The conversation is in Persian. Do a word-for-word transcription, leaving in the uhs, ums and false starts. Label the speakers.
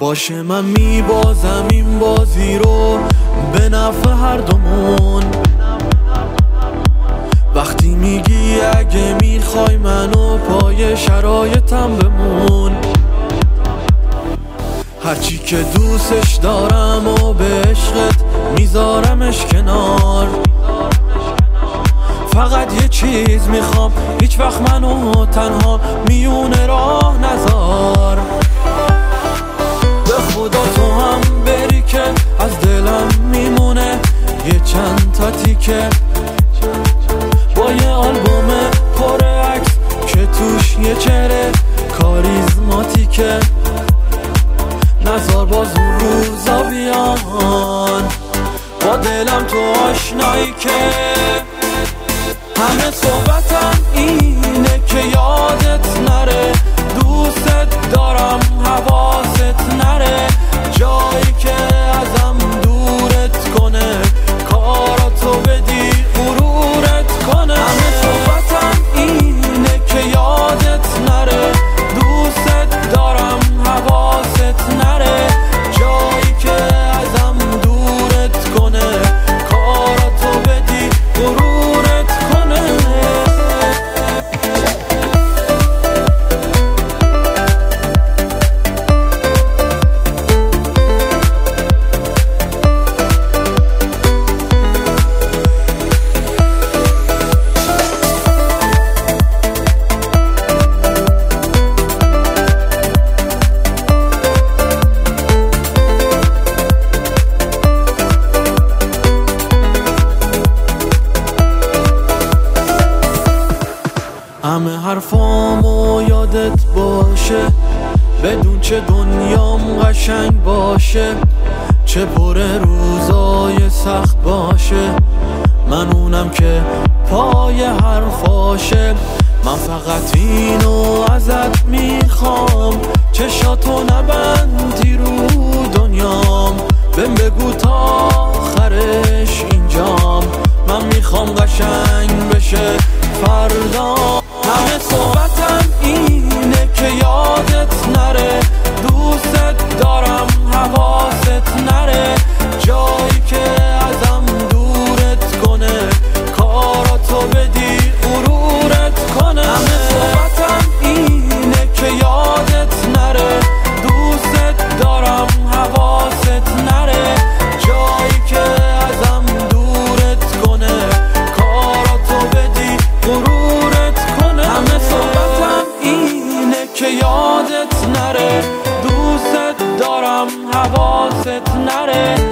Speaker 1: باشه من میبازم این بازی رو به نفع هر دومون. وقتی میگی اگه میخوای منو پای شرایطم بمون، هرچی که دوستش دارم و به عشقت میذارمش کنار. فقط یه چیز میخوام، هیچ وقت منو تنها میونه راه نذار. به خدا تو هم بری که از دلم میمونه یه چند تا تیکه، با یه آلبوم پر عکس که توش یه چهره کاریزماتیکه. نذار باز اون روزا بیان، با دلم تو آشنایی که همه صحبتم اینه که یادت نره، دوست دارم حواست نره، جایی که ازم دورت کنه کاراتو بدی غرورت کنه. همه صحبتم اینه که یادت نره، دوست دارم حواست نره، جایی که ازم دورت کنه کاراتو بدی غرورت کنه. همه حرفامو یادت باشه، بدون چه دنیام قشنگ باشه، چه پر روزای سخت باشه، من اونم که پای حرفاشه. من فقط اینو ازت میخوام، چشاتو نبندی رو دنیام، بهم بگو تا آخرش اینجام، من میخوام قشنگ بشه فردا. همه صحبتم اینه که یادت نره، دوست دارم حواست نره، جایی که ازم دورت کنه کاراتو بدی غرورت کنه. همه صحبتم اینه که یادت نره، دوست دارم حواست نره، جایی که ازم دورت کنه کاراتو بدی غرورت کنه. همه صحبتم اینه که یادت نره، دوست دارم حواست نره،